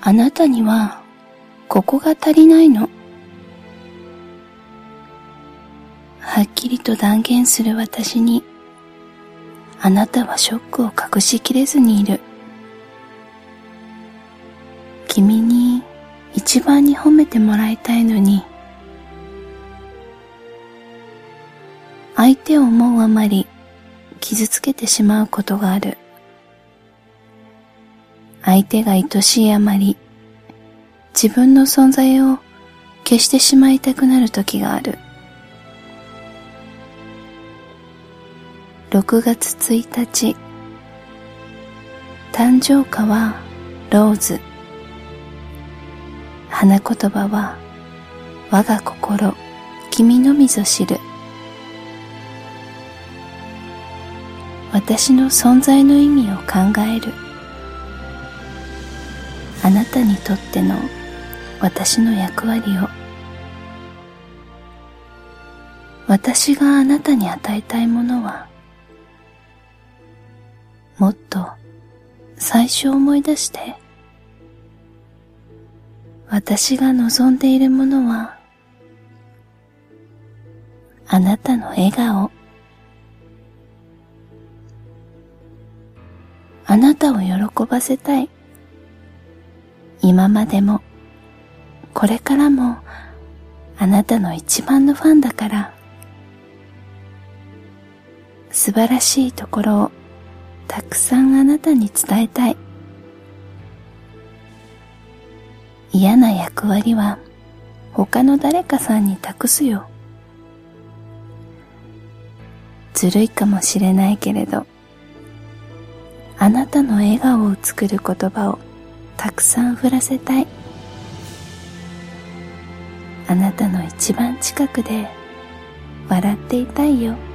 あなたにはここが足りないの。はっきりと断言する私に、あなたはショックを隠しきれずにいる。君に一番に褒めてもらいたいのに、相手を思うあまり傷つけてしまうことがある。相手が愛しいあまり、自分の存在を消してしまいたくなる時がある。6月1日、誕生花はローズ。花言葉は、我が心、君のみぞ知る。私の存在の意味を考える。あなたにとっての私の役割を。私があなたに与えたいものは、もっと最初思い出して。私が望んでいるものは、あなたの笑顔。あなたを喜ばせたい。今までも、これからも、あなたの一番のファンだから。素晴らしいところを、たくさんあなたに伝えたい。嫌な役割は他の誰かさんに託すよ。ずるいかもしれないけれど、あなたの笑顔を作る言葉をたくさん降らせたい。あなたの一番近くで笑っていたいよ。